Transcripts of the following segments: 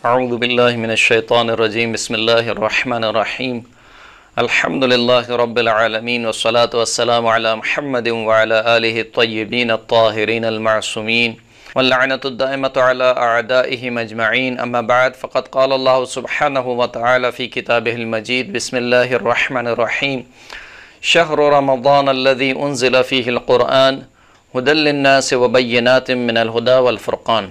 اعوذ باللہ من الشیطان الرجیم بسم اللہ الرحمن الرحیم الحمد للہ رب العالمین والصلاة والسلام علی محمد وعلی آلہ الطیبین الطاہرین المعصومین واللعنۃ الدائمۃ علی اعدائہم اجمعین اما بعد فقد قال اللہ سبحانہ وتعالی فی کتابہ المجید بسم اللہ الرحمن الرحیم شہر رمضان الذی انزل فیہ القرآن ھدی للناس وبینات من الھدی والفرقان۔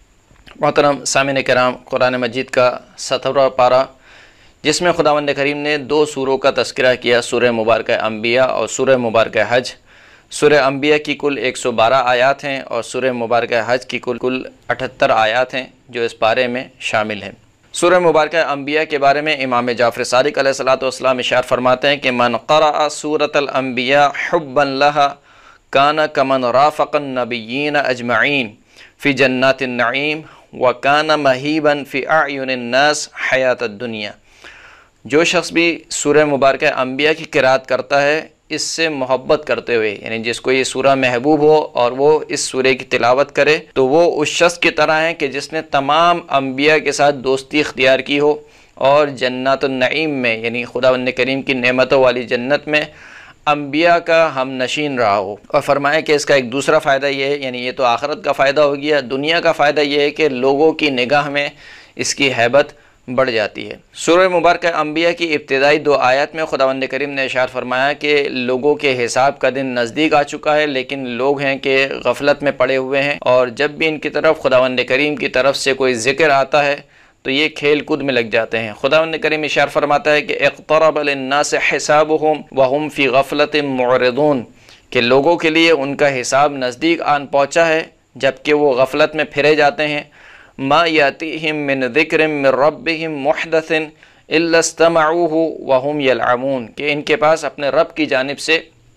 محترم سامعین کرام، قرآن مجید کا 17واں پارہ جس میں خداوند کریم نے 2 سوروں کا تذکرہ کیا، سورہ مبارکہ انبیاء اور سورہ مبارکہ حج۔ سورہ انبیاء کی کل 112 آیات ہیں اور سورہ مبارکہ حج کی کل 78 آیات ہیں جو اس پارے میں شامل ہیں۔ سورہ مبارکہ انبیاء کے بارے میں امام جعفر صادق علیہ السلام اشارہ فرماتے ہیں کہ من قرأ سورۃ الانبیاء حبا لها کان کمن رافق النبیین اجمعین فی جنات النعیم وَكَانَ مَهِيبًا فِي أَعْيُنِ النَّاسِ حَيَاةَ الدُّنْيَا۔ جو شخص بھی سورہ مبارکہ انبیاء کی قرأت کرتا ہے اس سے محبت کرتے ہوئے، یعنی جس کو یہ سورہ محبوب ہو اور وہ اس سورہ کی تلاوت کرے تو وہ اس شخص کی طرح ہے کہ جس نے تمام انبیاء کے ساتھ دوستی اختیار کی ہو اور جنات النعیم میں، یعنی خداوند کریم کی نعمتوں والی جنت میں انبیاء کا ہم نشین رہا ہو۔ اور فرمایا کہ اس کا ایک دوسرا فائدہ یہ ہے، یعنی یہ تو آخرت کا فائدہ ہو گیا، دنیا کا فائدہ یہ ہے کہ لوگوں کی نگاہ میں اس کی ہیبت بڑھ جاتی ہے۔ سورہ مبارکہ انبیاء کی ابتدائی 2 آیات میں خداوند کریم نے ارشاد فرمایا کہ لوگوں کے حساب کا دن نزدیک آ چکا ہے، لیکن لوگ ہیں کہ غفلت میں پڑے ہوئے ہیں، اور جب بھی ان کی طرف خداوند کریم کی طرف سے کوئی ذکر آتا ہے تو یہ کھیل کود میں لگ جاتے ہیں۔ خداوند کریم اشارہ فرماتا ہے کہ اقترب للناس حسابهم وهم فی غفلۃ معرضون، کہ لوگوں کے لیے ان کا حساب نزدیک آن پہنچا ہے جبکہ وہ غفلت میں پھرے جاتے ہیں۔ ما یاتیہم من ذکر من ربہم محدث الا استمعوه وهم یلعبون، کہ ان کے پاس اپنے رب کی جانب سے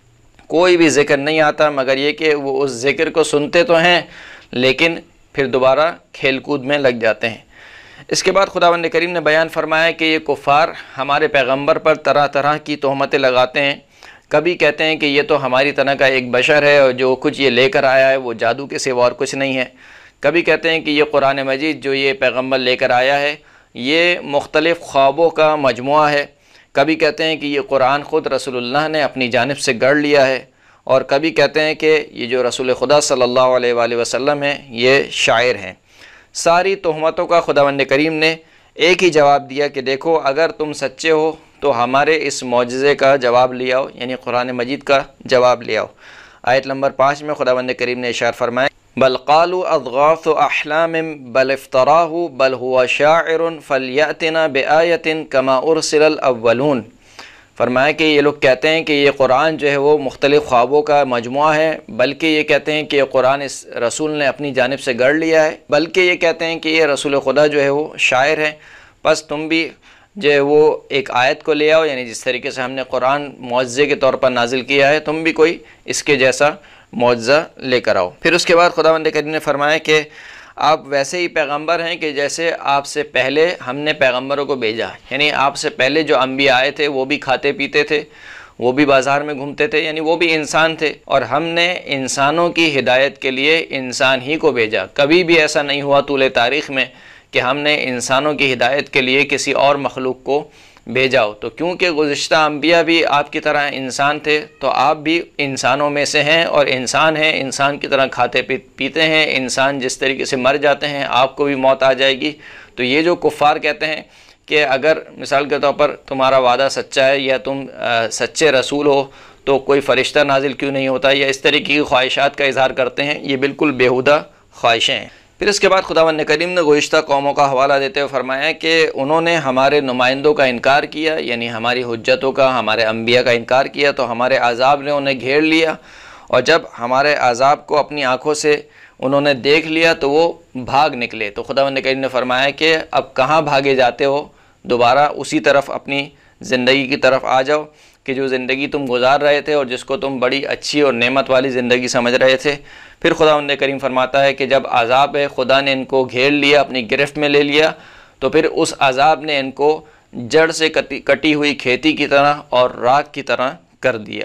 کوئی بھی ذکر نہیں آتا مگر یہ کہ وہ اس ذکر کو سنتے تو ہیں لیکن پھر دوبارہ کھیل کود میں لگ جاتے ہیں۔ اس کے بعد خداوند کریم نے بیان فرمایا کہ یہ کفار ہمارے پیغمبر پر طرح طرح کی تہمتیں لگاتے ہیں۔ کبھی کہتے ہیں کہ یہ تو ہماری طرح کا ایک بشر ہے اور جو کچھ یہ لے کر آیا ہے وہ جادو کے سوا اور کچھ نہیں ہے۔ کبھی کہتے ہیں کہ یہ قرآن مجید جو یہ پیغمبر لے کر آیا ہے یہ مختلف خوابوں کا مجموعہ ہے۔ کبھی کہتے ہیں کہ یہ قرآن خود رسول اللہ نے اپنی جانب سے گڑھ لیا ہے، اور کبھی کہتے ہیں کہ یہ جو رسول خدا صلی اللہ علیہ وآلہ وسلم ہے یہ شاعر ہیں۔ ساری تہمتوں کا خداوند کریم نے ایک ہی جواب دیا کہ دیکھو اگر تم سچے ہو تو ہمارے اس معجزے کا جواب لے آؤ، یعنی قرآن مجید کا جواب لے آؤ۔ آیت نمبر 5 میں خداوند کریم نے ارشاد فرمایا بل قالوا اضغاث احلام بل افتراہ بل هو شاعر فلیأتنا بآیۃ کما ارسل الاولون۔ فرمایا کہ یہ لوگ کہتے ہیں کہ یہ قرآن جو ہے وہ مختلف خوابوں کا مجموعہ ہے، بلکہ یہ کہتے ہیں کہ یہ قرآن اس رسول نے اپنی جانب سے گڑھ لیا ہے، بلکہ یہ کہتے ہیں کہ یہ رسول خدا جو ہے وہ شاعر ہے، بس تم بھی جو ہے وہ ایک آیت کو لے آؤ، یعنی جس طریقے سے ہم نے قرآن معجزے کے طور پر نازل کیا ہے تم بھی کوئی اس کے جیسا معجزہ لے کر آؤ۔ پھر اس کے بعد خداوند کریم نے فرمایا کہ آپ ویسے ہی پیغمبر ہیں کہ جیسے آپ سے پہلے ہم نے پیغمبروں کو بھیجا، یعنی آپ سے پہلے جو انبیاء آئے تھے وہ بھی کھاتے پیتے تھے، وہ بھی بازار میں گھومتے تھے، یعنی وہ بھی انسان تھے، اور ہم نے انسانوں کی ہدایت کے لیے انسان ہی کو بھیجا۔ کبھی بھی ایسا نہیں ہوا طول تاریخ میں کہ ہم نے انسانوں کی ہدایت کے لیے کسی اور مخلوق کو بھیجا ہو۔ تو کیونکہ گزشتہ انبیاء بھی آپ کی طرح انسان تھے تو آپ بھی انسانوں میں سے ہیں، اور انسان ہیں، انسان کی طرح کھاتے پیتے ہیں، انسان جس طریقے سے مر جاتے ہیں آپ کو بھی موت آ جائے گی۔ تو یہ جو کفار کہتے ہیں کہ اگر مثال کے طور پر تمہارا وعدہ سچا ہے یا تم سچے رسول ہو تو کوئی فرشتہ نازل کیوں نہیں ہوتا، یا اس طریقے کی خواہشات کا اظہار کرتے ہیں، یہ بالکل بیہودہ خواہشیں ہیں۔ پھر اس کے بعد خداوند کریم نے گزشتہ قوموں کا حوالہ دیتے ہوئے فرمایا کہ انہوں نے ہمارے نمائندوں کا انکار کیا، یعنی ہماری حجتوں کا، ہمارے انبیاء کا انکار کیا تو ہمارے عذاب نے انہیں گھیر لیا، اور جب ہمارے عذاب کو اپنی آنکھوں سے انہوں نے دیکھ لیا تو وہ بھاگ نکلے۔ تو خداوند کریم نے فرمایا کہ اب کہاں بھاگے جاتے ہو، دوبارہ اسی طرف اپنی زندگی کی طرف آ جاؤ کہ جو زندگی تم گزار رہے تھے اور جس کو تم بڑی اچھی اور نعمت والی زندگی سمجھ رہے تھے۔ پھر خداوند کریم فرماتا ہے کہ جب عذاب ہے خدا نے ان کو گھیر لیا، اپنی گرفت میں لے لیا، تو پھر اس عذاب نے ان کو جڑ سے کٹی ہوئی کھیتی کی طرح اور راکھ کی طرح کر دیا۔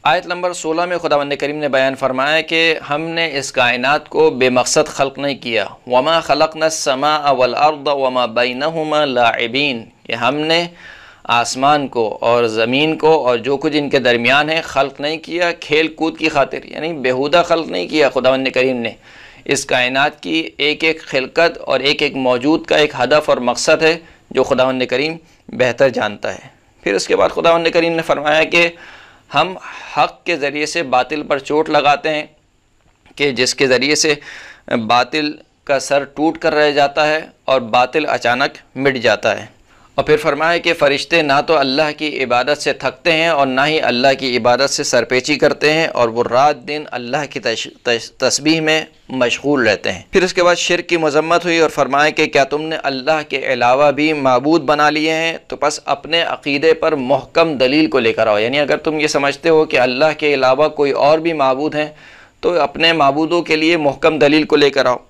آیت نمبر 16 میں خداوند کریم نے بیان فرمایا کہ ہم نے اس کائنات کو بے مقصد خلق نہیں کیا، وما خلقنا السماء والارض وما بینہما لاعبین، کہ ہم نے آسمان کو اور زمین کو اور جو کچھ ان کے درمیان ہے خلق نہیں کیا کھیل کود کی خاطر، یعنی بیہودہ خلق نہیں کیا خداوند کریم نے۔ اس کائنات کی ایک ایک خلقت اور ایک ایک موجود کا ایک ہدف اور مقصد ہے جو خداوند کریم بہتر جانتا ہے۔ پھر اس کے بعد خداوند کریم نے فرمایا کہ ہم حق کے ذریعے سے باطل پر چوٹ لگاتے ہیں، کہ جس کے ذریعے سے باطل کا سر ٹوٹ کر رہ جاتا ہے اور باطل اچانک مٹ جاتا ہے۔ اور پھر فرمایا کہ فرشتے نہ تو اللہ کی عبادت سے تھکتے ہیں اور نہ ہی اللہ کی عبادت سے سرپیچی کرتے ہیں، اور وہ رات دن اللہ کی تسبیح میں مشغول رہتے ہیں۔ پھر اس کے بعد شرک کی مذمت ہوئی اور فرمایا کہ کیا تم نے اللہ کے علاوہ بھی معبود بنا لیے ہیں، تو پس اپنے عقیدے پر محکم دلیل کو لے کر آؤ، یعنی اگر تم یہ سمجھتے ہو کہ اللہ کے علاوہ کوئی اور بھی معبود ہیں تو اپنے معبودوں کے لیے محکم دلیل کو لے کر آؤ۔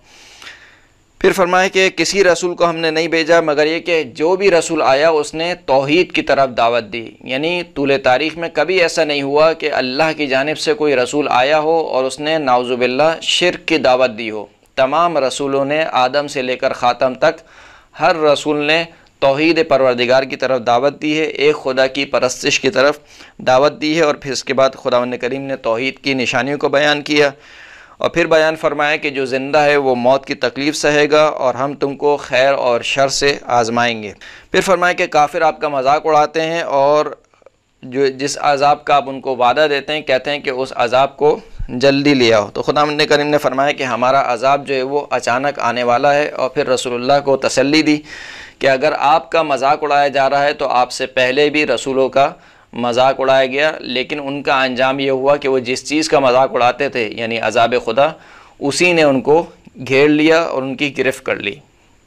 پھر فرمایا کہ کسی رسول کو ہم نے نہیں بھیجا مگر یہ کہ جو بھی رسول آیا اس نے توحید کی طرف دعوت دی، یعنی طول تاریخ میں کبھی ایسا نہیں ہوا کہ اللہ کی جانب سے کوئی رسول آیا ہو اور اس نے نعوذ باللہ شرک کی دعوت دی ہو۔ تمام رسولوں نے آدم سے لے کر خاتم تک ہر رسول نے توحید پروردگار کی طرف دعوت دی ہے، ایک خدا کی پرستش کی طرف دعوت دی ہے، اور پھر اس کے بعد خداوند کریم نے توحید کی نشانیوں کو بیان کیا، اور پھر بیان فرمایا کہ جو زندہ ہے وہ موت کی تکلیف سہے گا اور ہم تم کو خیر اور شر سے آزمائیں گے۔ پھر فرمایا کہ کافر آپ کا مذاق اڑاتے ہیں اور جو جس عذاب کا آپ ان کو وعدہ دیتے ہیں کہتے ہیں کہ اس عذاب کو جلدی لے آؤ، تو خداوند کریم نے فرمایا کہ ہمارا عذاب جو ہے وہ اچانک آنے والا ہے، اور پھر رسول اللہ کو تسلی دی کہ اگر آپ کا مذاق اڑایا جا رہا ہے تو آپ سے پہلے بھی رسولوں کا مذاق اڑایا گیا، لیکن ان کا انجام یہ ہوا کہ وہ جس چیز کا مذاق اڑاتے تھے یعنی عذاب خدا، اسی نے ان کو گھیر لیا اور ان کی گرفت کر لی۔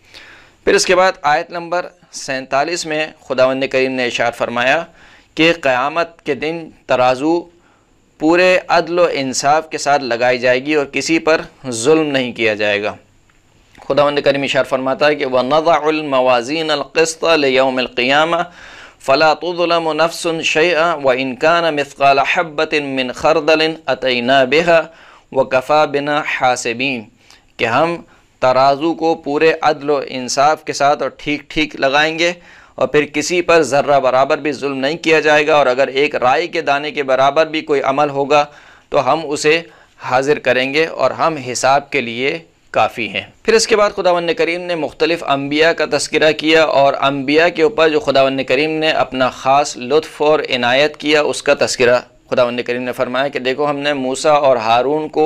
پھر اس کے بعد آیت نمبر 47 میں خداوند کریم نے ارشاد فرمایا کہ قیامت کے دن ترازو پورے عدل و انصاف کے ساتھ لگائی جائے گی اور کسی پر ظلم نہیں کیا جائے گا۔ خداوند کریم ارشاد فرماتا ہے کہ وَنَضَعُ الْمَوَازِينَ الْقِسْطَ لِيَوْمِ الْقِيَامَةِ فَلَا تُظْلَمُ نَفْسٌ شَيْئًا وَإِنْ كَانَ مِثْقَالَ حَبَّةٍ مِّنْ خَرْدَلٍ أَتَيْنَا بِهَا وَكَفَى بِنَا حَاسِبِينَ، کہ ہم ترازو کو پورے عدل و انصاف کے ساتھ اور ٹھیک ٹھیک لگائیں گے، اور پھر کسی پر ذرہ برابر بھی ظلم نہیں کیا جائے گا، اور اگر ایک رائی کے دانے کے برابر بھی کوئی عمل ہوگا تو ہم اسے حاضر کریں گے اور ہم حساب کے لیے کافی ہیں۔ پھر اس کے بعد خداوند کریم نے مختلف انبیاء کا تذکرہ کیا، اور انبیاء کے اوپر جو خداوند کریم نے اپنا خاص لطف اور عنایت کیا اس کا تذکرہ خداوند کریم نے فرمایا کہ دیکھو ہم نے موسیٰ اور ہارون کو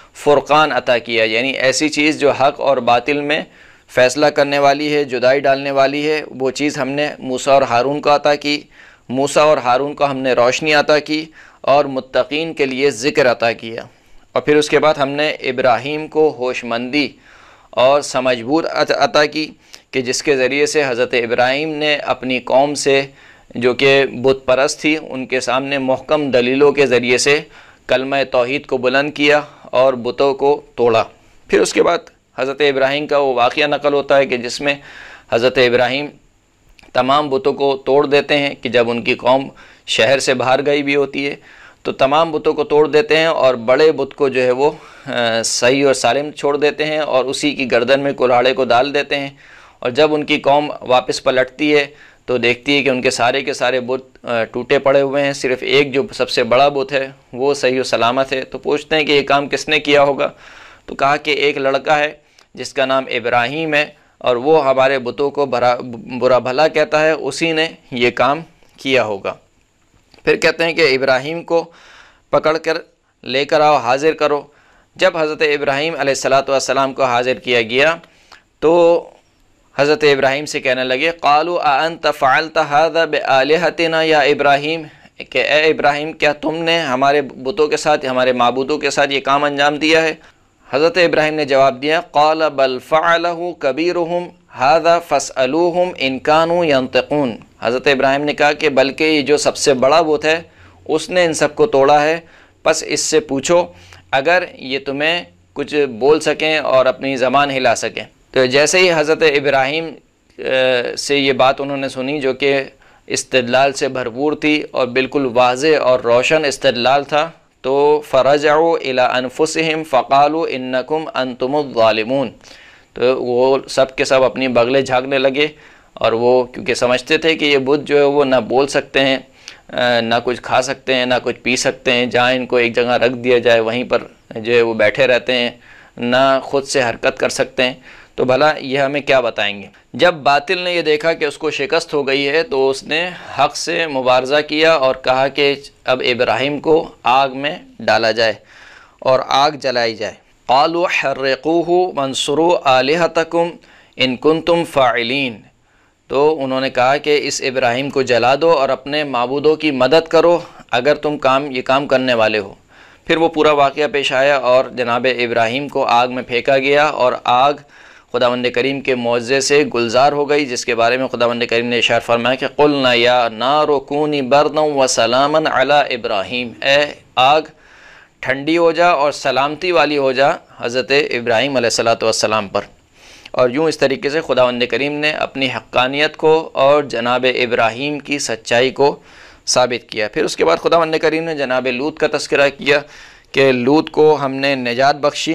فرقان عطا کیا، یعنی ایسی چیز جو حق اور باطل میں فیصلہ کرنے والی ہے، جدائی ڈالنے والی ہے، وہ چیز ہم نے موسیٰ اور ہارون کو عطا کی۔ موسیٰ اور ہارون کو ہم نے روشنی عطا کی اور متقین کے لیے ذکر عطا کیا، اور پھر اس کے بعد ہم نے ابراہیم کو ہوش مندی اور سمجھ بوجھ عطا کی کہ جس کے ذریعے سے حضرت ابراہیم نے اپنی قوم سے جو کہ بت پرست تھی ان کے سامنے محکم دلیلوں کے ذریعے سے کلمہ توحید کو بلند کیا اور بتوں کو توڑا۔ پھر اس کے بعد حضرت ابراہیم کا وہ واقعہ نقل ہوتا ہے کہ جس میں حضرت ابراہیم تمام بتوں کو توڑ دیتے ہیں کہ جب ان کی قوم شہر سے باہر گئی بھی ہوتی ہے تو تمام بتوں کو توڑ دیتے ہیں اور بڑے بت کو جو ہے وہ صحیح اور سالم چھوڑ دیتے ہیں اور اسی کی گردن میں کلاڑے کو ڈال دیتے ہیں، اور جب ان کی قوم واپس پلٹتی ہے تو دیکھتی ہے کہ ان کے سارے بت ٹوٹے پڑے ہوئے ہیں، صرف ایک جو سب سے بڑا بت ہے وہ صحیح و سلامت ہے۔ تو پوچھتے ہیں کہ یہ کام کس نے کیا ہوگا، تو کہا کہ ایک لڑکا ہے جس کا نام ابراہیم ہے اور وہ ہمارے بتوں کو برا بھلا کہتا ہے، اسی نے یہ کام کیا ہوگا۔ پھر کہتے ہیں کہ ابراہیم کو پکڑ کر لے کر آؤ، حاضر کرو۔ جب حضرت ابراہیم علیہ السلام کو حاضر کیا گیا تو حضرت ابراہیم سے کہنے لگے قالوا اانت فعلت هذا بآلهتنا یا ابراہیم، کہ اے ابراہیم کیا تم نے ہمارے بتوں کے ساتھ، ہمارے معبودوں کے ساتھ یہ کام انجام دیا ہے؟ حضرت ابراہیم نے جواب دیا قال بل فعله كبيرهم هذا فاسألوهم ان كانوا ينطقون۔ حضرت ابراہیم نے کہا کہ بلکہ یہ جو سب سے بڑا بت ہے اس نے ان سب کو توڑا ہے، پس اس سے پوچھو اگر یہ تمہیں کچھ بول سکیں اور اپنی زبان ہلا سکیں۔ تو جیسے ہی حضرت ابراہیم سے یہ بات انہوں نے سنی جو کہ استدلال سے بھرپور تھی اور بالکل واضح اور روشن استدلال تھا، تو فرجعوا الی انفسہم فقالوا انکم انتم الظالمون، تو وہ سب کے سب اپنی بغلیں جھانکنے لگے، اور وہ کیونکہ سمجھتے تھے کہ یہ بت جو ہے وہ نہ بول سکتے ہیں، نہ کچھ کھا سکتے ہیں، نہ کچھ پی سکتے ہیں، جہاں ان کو ایک جگہ رکھ دیا جائے وہیں پر جو ہے وہ بیٹھے رہتے ہیں، نہ خود سے حرکت کر سکتے ہیں، تو بھلا یہ ہمیں کیا بتائیں گے۔ جب باطل نے یہ دیکھا کہ اس کو شکست ہو گئی ہے تو اس نے حق سے مبارزہ کیا اور کہا کہ اب ابراہیم کو آگ میں ڈالا جائے اور آگ جلائی جائے۔ قالوا حرقوه وانصروا آلہتکم ان کنتم فاعلین، تو انہوں نے کہا کہ اس ابراہیم کو جلا دو اور اپنے معبودوں کی مدد کرو اگر تم یہ کام کرنے والے ہو۔ پھر وہ پورا واقعہ پیش آیا اور جناب ابراہیم کو آگ میں پھینکا گیا اور آگ خداوند کریم کے معجزے سے گلزار ہو گئی، جس کے بارے میں خداوند کریم نے ارشاد فرمایا کہ قلنا یا نار کونی بردا وسلاما علی ابراہیم، اے آگ ٹھنڈی ہو جا اور سلامتی والی ہو جا حضرت ابراہیم علیہ السلام پر۔ اور یوں اس طریقے سے خداوند کریم نے اپنی حقانیت کو اور جناب ابراہیم کی سچائی کو ثابت کیا۔ پھر اس کے بعد خداوند کریم نے جناب لوط کا تذکرہ کیا کہ لوط کو ہم نے نجات بخشی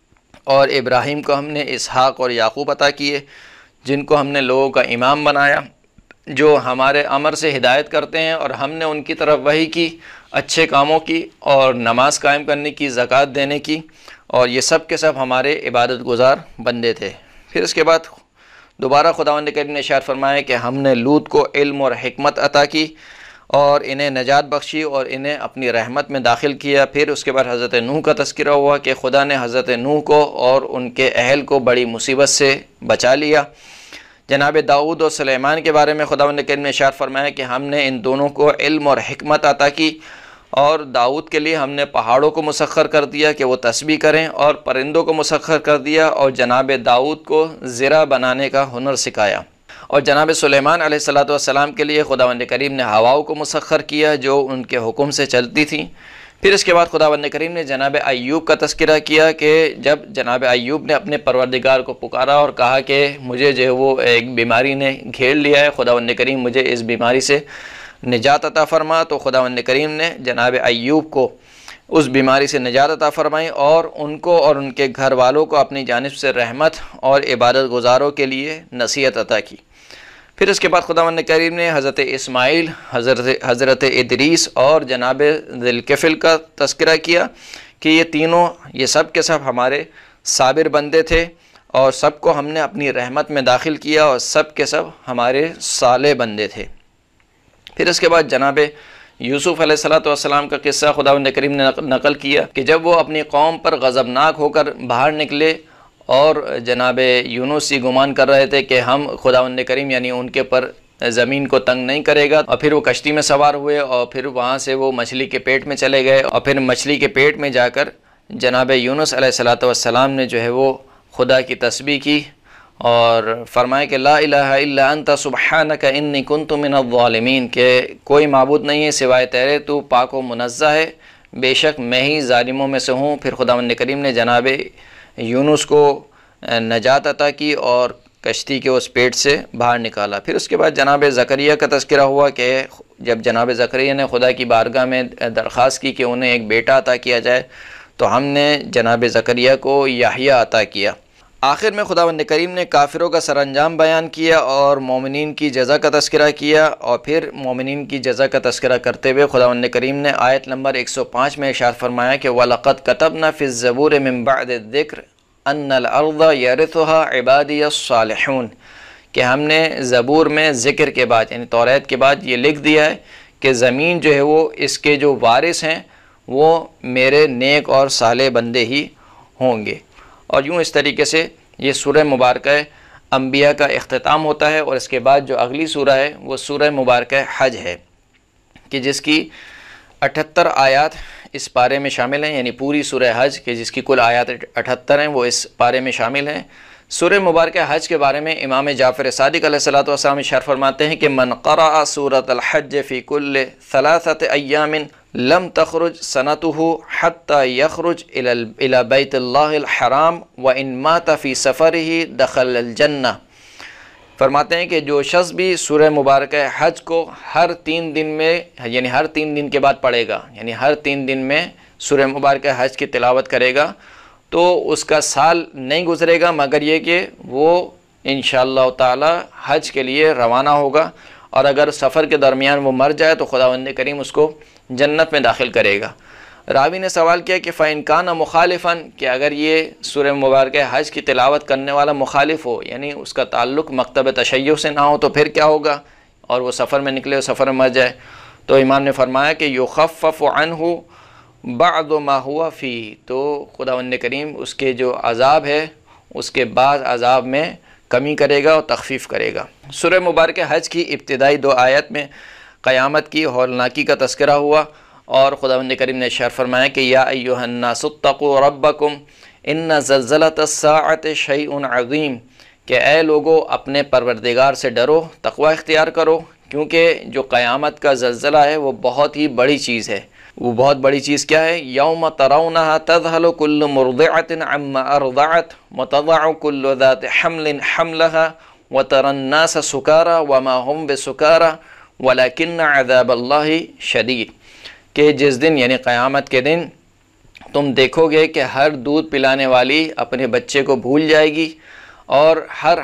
اور ابراہیم کو ہم نے اسحاق اور یعقوب عطا کیے، جن کو ہم نے لوگوں کا امام بنایا، جو ہمارے امر سے ہدایت کرتے ہیں، اور ہم نے ان کی طرف وحی کی، اچھے کاموں کی اور نماز قائم کرنے کی، زکوٰۃ دینے کی، اور یہ سب کے سب ہمارے عبادت گزار بندے تھے۔ پھر اس کے بعد دوبارہ خداوند کریم نے ارشاد فرمایا کہ ہم نے لوط کو علم اور حکمت عطا کی اور انہیں نجات بخشی اور انہیں اپنی رحمت میں داخل کیا۔ پھر اس کے بعد حضرت نوح کا تذکرہ ہوا کہ خدا نے حضرت نوح کو اور ان کے اہل کو بڑی مصیبت سے بچا لیا۔ جناب داؤد اور سلیمان کے بارے میں خداوند کریم نے ارشاد فرمایا کہ ہم نے ان دونوں کو علم اور حکمت عطا کی، اور داؤد کے لیے ہم نے پہاڑوں کو مسخر کر دیا کہ وہ تسبیح کریں، اور پرندوں کو مسخر کر دیا، اور جناب داؤد کو زرہ بنانے کا ہنر سکھایا۔ اور جناب سلیمان علیہ السلام کے لیے خداوند کریم نے ہواؤں کو مسخر کیا جو ان کے حکم سے چلتی تھیں۔ پھر اس کے بعد خداوند کریم نے جناب ایوب کا تذکرہ کیا کہ جب جناب ایوب نے اپنے پروردگار کو پکارا اور کہا کہ مجھے جو ہے وہ ایک بیماری نے گھیر لیا ہے، خداوند کریم مجھے اس بیماری سے نجات عطا فرما، تو خداوند کریم نے جناب ایوب کو اس بیماری سے نجات عطا فرمائی اور ان کو اور ان کے گھر والوں کو اپنی جانب سے رحمت اور عبادت گزاروں کے لیے نصیحت عطا کی۔ پھر اس کے بعد خداوند کریم نے حضرت اسماعیل، حضرت ادریس اور جناب ذی الکفل کا تذکرہ کیا کہ یہ تینوں، یہ سب کے سب ہمارے صابر بندے تھے، اور سب کو ہم نے اپنی رحمت میں داخل کیا، اور سب کے سب ہمارے صالح بندے تھے۔ پھر اس کے بعد جناب یوسف علیہ السلام کا قصہ خداوند کریم نے نقل کیا کہ جب وہ اپنی قوم پر غضبناک ہو کر باہر نکلے اور جناب یونس یہ گمان کر رہے تھے کہ ہم خداوند کریم یعنی ان کے پر زمین کو تنگ نہیں کرے گا، اور پھر وہ کشتی میں سوار ہوئے اور پھر وہاں سے وہ مچھلی کے پیٹ میں چلے گئے، اور پھر مچھلی کے پیٹ میں جا کر جناب یونس علیہ السلام نے جو ہے وہ خدا کی تسبیح کی اور فرمایا کہ لا الہ الا انت سبحانک انی کنت من الظالمین، کہ کوئی معبود نہیں ہے سوائے تیرے، تو پاک و منزہ ہے، بے شک میں ہی ظالموں میں سے ہوں۔ پھر خداوند کریم نے جناب یونس کو نجات عطا کی اور کشتی کے اس پیٹ سے باہر نکالا۔ پھر اس کے بعد جناب زکریا کا تذکرہ ہوا کہ جب جناب زکریا نے خدا کی بارگاہ میں درخواست کی کہ انہیں ایک بیٹا عطا کیا جائے، تو ہم نے جناب زکریا کو یحییٰ عطا کیا۔ آخر میں خداوند کریم نے کافروں کا سر انجام بیان کیا اور مومنین کی جزا کا تذکرہ کیا، اور پھر مومنین کی جزا کا تذکرہ کرتے ہوئے خداوند کریم نے آیت نمبر 105 میں ارشاد فرمایا کہ وَلَقَدْ كَتَبْنَا فِي الزَّبُورِ مِن بَعْدِ الذِّكْرِ أَنَّ الْأَرْضَ يَرِثُهَا عِبَادِيَ الصَّالِحُونَ، کہ ہم نے زبور میں ذکر کے بعد یعنی توریت کے بعد یہ لکھ دیا ہے کہ زمین جو ہے وہ اس کے جو وارث ہیں وہ میرے نیک اور صالح بندے ہی ہوں گے۔ اور یوں اس طریقے سے یہ سورہ مبارکہ انبیاء کا اختتام ہوتا ہے، اور اس کے بعد جو اگلی سورہ ہے وہ سورہ مبارکہ حج ہے کہ جس کی 78 آیات اس پارے میں شامل ہیں، یعنی پوری سورہ حج کہ جس کی کل آیات 78 ہیں وہ اس پارے میں شامل ہیں۔ سورہ مبارکہ حج کے بارے میں امام جعفر صادق علیہ السلام ارشاد فرماتے ہیں کہ من قرأ سورۃ الحج فی کل 3 ایام لم تخرج سنته حتى يخرج الى بیت اللہ الحرام وان مات فی سفره دخل الجنہ، فرماتے ہیں کہ جو شخص بھی سورہ مبارکہ حج کو ہر 3 دن میں یعنی ہر 3 دن کے بعد پڑھے گا، یعنی ہر 3 دن میں سورہ مبارکہ حج کی تلاوت کرے گا تو اس کا سال نہیں گزرے گا مگر یہ کہ وہ انشاءاللہ تعالی حج کے لیے روانہ ہوگا، اور اگر سفر کے درمیان وہ مر جائے تو خداوند کریم اس کو جنت میں داخل کرے گا۔ راوی نے سوال کیا کہ فَإِن كَانَ مُخَالِفًا، کہ اگر یہ سورہ مبارکہ حج کی تلاوت کرنے والا مخالف ہو، یعنی اس کا تعلق مکتب تشیع سے نہ ہو، تو پھر کیا ہوگا، اور وہ سفر میں نکلے اور سفر میں مر جائے؟ تو امام نے فرمایا کہ يُخَفَّفُ عَنْهُ بَعْضُ مَا هُوَ فِيهِ، تو خداوند کریم اس کے جو عذاب ہے اس کے بعد عذاب میں کمی کرے گا اور تخفیف کرے گا۔ سورہ مبارکہ حج کی ابتدائی 2 آیت میں قیامت کی ہولناکی کا تذکرہ ہوا، اور خداوند کریم نے ارشاد فرمایا کہ یا ایھا الناس اتقوا ربکم ان زلزلۃ الساعۃ شیء عظیم، کہ اے لوگو اپنے پروردگار سے ڈرو، تقوی اختیار کرو، کیونکہ جو قیامت کا زلزلہ ہے وہ بہت ہی بڑی چیز ہے۔ وہ بہت بڑی چیز کیا ہے؟ یوم ترونھا تذہل کل مرضعۃ عما ارضعت وتضع کل ذات حمل حملها وترى الناس سکارى وما هم بسکارى ولکن عذاب اللہ شدید، کہ جس دن یعنی قیامت کے دن تم دیکھو گے کہ ہر دودھ پلانے والی اپنے بچے کو بھول جائے گی، اور ہر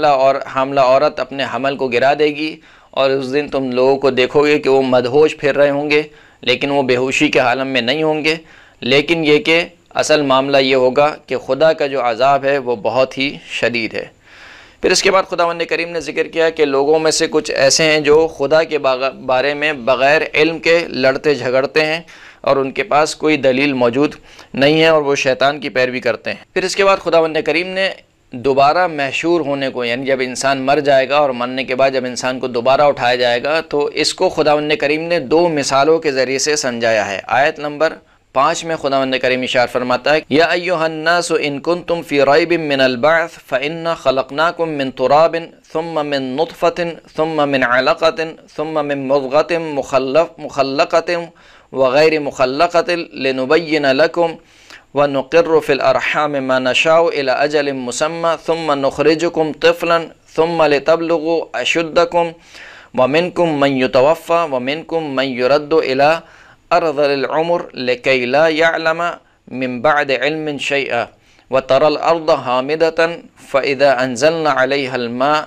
حاملہ عورت اپنے حمل کو گرا دے گی، اور اس دن تم لوگوں کو دیکھو گے کہ وہ مدہوش پھر رہے ہوں گے لیکن وہ بے ہوشی کے عالم میں نہیں ہوں گے، لیکن یہ کہ اصل معاملہ یہ ہوگا کہ خدا کا جو عذاب ہے وہ بہت ہی شدید ہے۔ پھر اس کے بعد خداوند کریم نے ذکر کیا کہ لوگوں میں سے کچھ ایسے ہیں جو خدا کے بارے میں بغیر علم کے لڑتے جھگڑتے ہیں اور ان کے پاس کوئی دلیل موجود نہیں ہے، اور وہ شیطان کی پیروی کرتے ہیں۔ پھر اس کے بعد خداوند کریم نے دوبارہ محشور ہونے کو، یعنی جب انسان مر جائے گا اور مرنے کے بعد جب انسان کو دوبارہ اٹھایا جائے گا، تو اس کو خداوند کریم نے 2 مثالوں کے ذریعے سے سمجھایا ہے۔ آیت نمبر 5 میں خداوند کریم ارشاد فرماتا ہے یا ایھا الناس ان کنتم فی ریب من البعث فإنا خلقناکم من تراب ثم من نطفة ثم من علقة ثم من مضغة مخلقة وغیر مخلقة لنبین لکم ونقر فی الارحام ما نشاء الى اجل مسمى ثم نخرجکم طفلا ثم لتبلغوا اشدکم ومنکم من یتوفى ومنکم من یرد الى ارذل العمر لکی لا یعلم من بعد علم شیئا وترى الارض حامدة فاذا انزلنا علیها الماء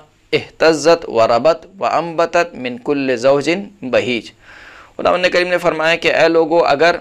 اهتزت وربت وانبتت من كل زوج بہیج۔ خداوند کریم نے فرمایا کہ اے لوگو اگر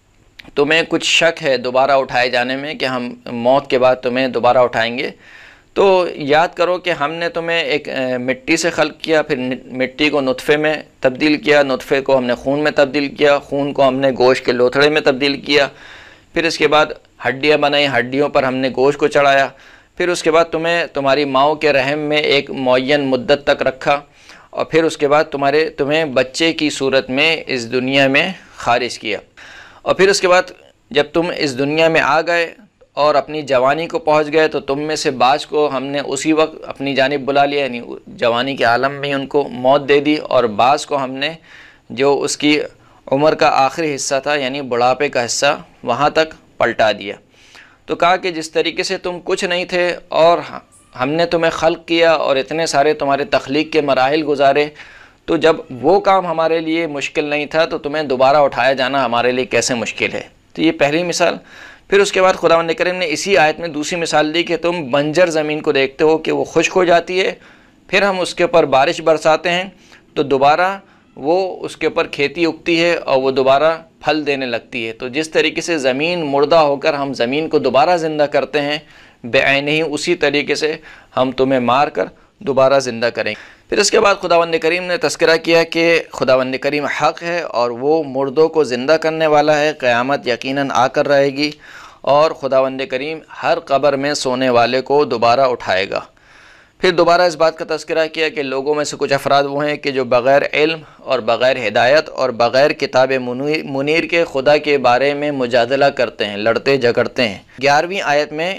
تمہیں کچھ شک ہے دوبارہ اٹھائے جانے میں کہ ہم موت کے بعد تمہیں دوبارہ اٹھائیں گے، تو یاد کرو کہ ہم نے تمہیں ایک مٹی سے خلق کیا، پھر مٹی کو نطفے میں تبدیل کیا، نطفے کو ہم نے خون میں تبدیل کیا، خون کو ہم نے گوشت کے لوتھڑے میں تبدیل کیا، پھر اس کے بعد ہڈیاں بنائی، ہڈیوں پر ہم نے گوشت کو چڑھایا، پھر اس کے بعد تمہیں تمہاری ماؤں کے رحم میں ایک معین مدت تک رکھا، اور پھر اس کے بعد تمہیں بچے کی صورت میں اس دنیا میں خارج کیا، اور پھر اس کے بعد جب تم اس دنیا میں آ گئے اور اپنی جوانی کو پہنچ گئے تو تم میں سے بعض کو ہم نے اسی وقت اپنی جانب بلا لیا، یعنی جوانی کے عالم میں ان کو موت دے دی، اور بعض کو ہم نے جو اس کی عمر کا آخری حصہ تھا یعنی بڑھاپے کا حصہ وہاں تک پلٹا دیا۔ تو کہا کہ جس طریقے سے تم کچھ نہیں تھے اور ہم نے تمہیں خلق کیا اور اتنے سارے تمہارے تخلیق کے مراحل گزارے، تو جب وہ کام ہمارے لیے مشکل نہیں تھا تو تمہیں دوبارہ اٹھایا جانا ہمارے لیے کیسے مشکل ہے۔ تو یہ پہلی مثال۔ پھر اس کے بعد خداوند کریم نے اسی آیت میں دوسری مثال دی کہ تم بنجر زمین کو دیکھتے ہو کہ وہ خشک ہو جاتی ہے، پھر ہم اس کے اوپر بارش برساتے ہیں تو دوبارہ وہ اس کے اوپر کھیتی اگتی ہے اور وہ دوبارہ پھل دینے لگتی ہے۔ تو جس طریقے سے زمین مردہ ہو کر ہم زمین کو دوبارہ زندہ کرتے ہیں، بعینہ ہی اسی طریقے سے ہم تمہیں مار کر دوبارہ زندہ کریں گے۔ پھر اس کے بعد خداوند کریم نے تذکرہ کیا کہ خداوند کریم حق ہے اور وہ مردوں کو زندہ کرنے والا ہے، قیامت یقیناً آ کر رہے گی، اور خداوند کریم ہر قبر میں سونے والے کو دوبارہ اٹھائے گا۔ پھر دوبارہ اس بات کا تذکرہ کیا کہ لوگوں میں سے کچھ افراد وہ ہیں کہ جو بغیر علم اور بغیر ہدایت اور بغیر کتاب منیر کے خدا کے بارے میں مجادلہ کرتے ہیں، لڑتے جھگڑتے ہیں۔ 11ویں آیت میں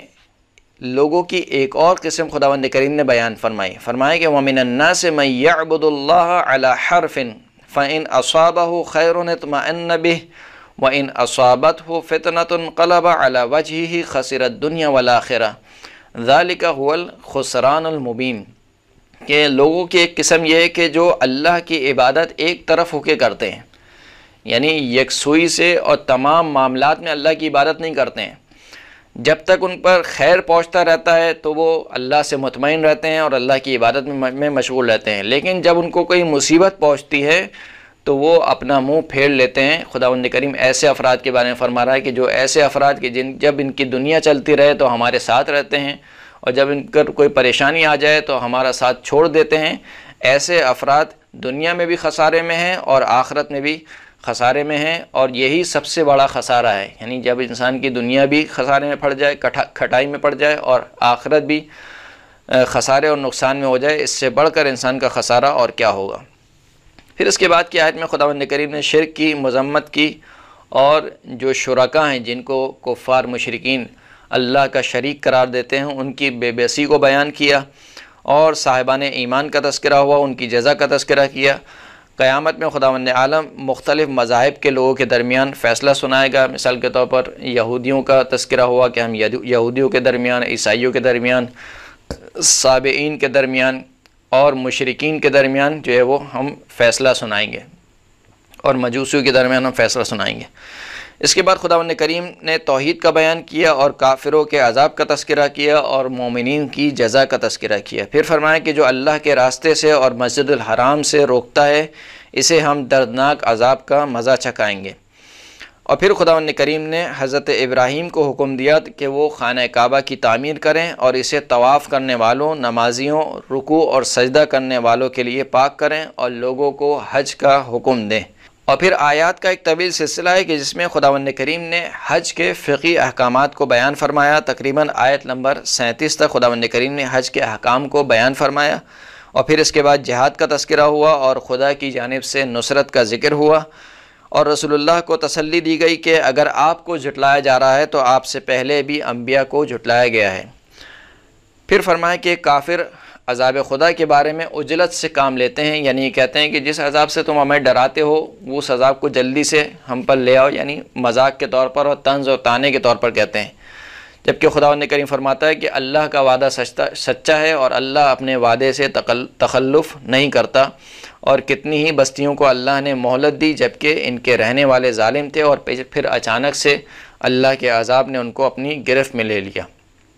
لوگوں کی ایک اور قسم خداوند کریم نے بیان فرمایا کہ وَمِنَ النَّاسِ مَن يَعْبُدُ اللَّهَ عَلَى حَرْفٍ فَإِنْ أَصَابَهُ خَيْرٌ اطْمَأَنَّ بِهِ وَإِنْ أَصَابَتْهُ فِتْنَةٌ انقلب عَلَى وَجْهِهِ خَسِرَ الدُّنْيَا وَالْآخِرَةَ ذَلِكَ هُوَ الْخُسْرَانُ الْمُبِينُ۔ کہ لوگوں کی ایک قسم یہ ہے کہ جو اللہ کی عبادت ایک طرف ہو کے کرتے ہیں، یعنی یکسوئی سے اور تمام معاملات میں اللہ کی عبادت نہیں کرتے ہیں۔ جب تک ان پر خیر پہنچتا رہتا ہے تو وہ اللہ سے مطمئن رہتے ہیں اور اللہ کی عبادت میں مشغول رہتے ہیں، لیکن جب ان کو کوئی مصیبت پہنچتی ہے تو وہ اپنا منہ پھیر لیتے ہیں۔ خداوند کریم ایسے افراد کے بارے میں فرما رہا ہے کہ جو ایسے افراد کہ جب ان کی دنیا چلتی رہے تو ہمارے ساتھ رہتے ہیں، اور جب ان پر کوئی پریشانی آ جائے تو ہمارا ساتھ چھوڑ دیتے ہیں۔ ایسے افراد دنیا میں بھی خسارے میں ہیں اور آخرت میں بھی خسارے میں ہیں، اور یہی سب سے بڑا خسارہ ہے، یعنی جب انسان کی دنیا بھی خسارے میں پڑ جائے، کھٹائی میں پڑ جائے، اور آخرت بھی خسارے اور نقصان میں ہو جائے، اس سے بڑھ کر انسان کا خسارہ اور کیا ہوگا۔ پھر اس کے بعد کی آیت میں خداوند کریم نے شرک کی مذمت کی، اور جو شرکا ہیں جن کو کفار مشرکین اللہ کا شریک قرار دیتے ہیں ان کی بے بسی کو بیان کیا، اور صاحبان ایمان کا تذکرہ ہوا، ان کی جزا کا تذکرہ کیا۔ قیامت میں خداوند عالم مختلف مذاہب کے لوگوں کے درمیان فیصلہ سنائے گا۔ مثال کے طور پر یہودیوں کا تذکرہ ہوا کہ ہم یہودیوں کے درمیان، عیسائیوں کے درمیان، سابعین کے درمیان اور مشرکین کے درمیان جو ہے وہ ہم فیصلہ سنائیں گے، اور مجوسیوں کے درمیان ہم فیصلہ سنائیں گے۔ اس کے بعد خداوند کریم نے توحید کا بیان کیا اور کافروں کے عذاب کا تذکرہ کیا اور مومنین کی جزا کا تذکرہ کیا۔ پھر فرمایا کہ جو اللہ کے راستے سے اور مسجد الحرام سے روکتا ہے اسے ہم دردناک عذاب کا مزہ چکھائیں گے۔ اور پھر خداوند کریم نے حضرت ابراہیم کو حکم دیا کہ وہ خانہ کعبہ کی تعمیر کریں اور اسے طواف کرنے والوں، نمازیوں، رکوع اور سجدہ کرنے والوں کے لیے پاک کریں اور لوگوں کو حج کا حکم دیں۔ اور پھر آیات کا ایک طویل سلسلہ ہے کہ جس میں خداوند کریم نے حج کے فقہی احکامات کو بیان فرمایا۔ تقریباً آیت نمبر 37 تک خداوند کریم نے حج کے احکام کو بیان فرمایا، اور پھر اس کے بعد جہاد کا تذکرہ ہوا اور خدا کی جانب سے نصرت کا ذکر ہوا، اور رسول اللہ کو تسلی دی گئی کہ اگر آپ کو جھٹلایا جا رہا ہے تو آپ سے پہلے بھی انبیاء کو جھٹلایا گیا ہے۔ پھر فرمایا کہ کافر عذاب خدا کے بارے میں عجلت سے کام لیتے ہیں، یعنی یہ کہتے ہیں کہ جس عذاب سے تم ہمیں ڈراتے ہو اس عذاب کو جلدی سے ہم پر لے آؤ، یعنی مذاق کے طور پر اور طنز اور طعنے کے طور پر کہتے ہیں۔ جبکہ خداوند کریم فرماتا ہے کہ اللہ کا وعدہ سچا ہے اور اللہ اپنے وعدے سے تخلف نہیں کرتا، اور کتنی ہی بستیوں کو اللہ نے مہلت دی جبکہ ان کے رہنے والے ظالم تھے، اور پھر اچانک سے اللہ کے عذاب نے ان کو اپنی گرفت میں لے لیا۔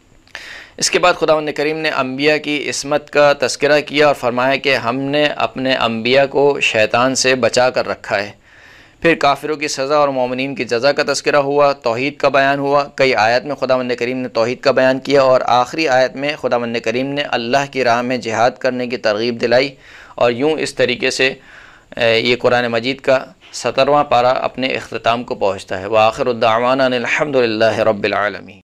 اس کے بعد خداوند کریم نے انبیاء کی عصمت کا تذکرہ کیا اور فرمایا کہ ہم نے اپنے انبیاء کو شیطان سے بچا کر رکھا ہے۔ پھر کافروں کی سزا اور مومنین کی جزا کا تذکرہ ہوا، توحید کا بیان ہوا۔ کئی آیت میں خداوند کریم نے توحید کا بیان کیا، اور آخری آیت میں خداوند کریم نے اللہ کی راہ میں جہاد کرنے کی ترغیب دلائی، اور یوں اس طریقے سے یہ قرآن مجید کا 17واں پارہ اپنے اختتام کو پہنچتا ہے۔ وآخر الدعوانا ان الحمد للہ رب العالمین۔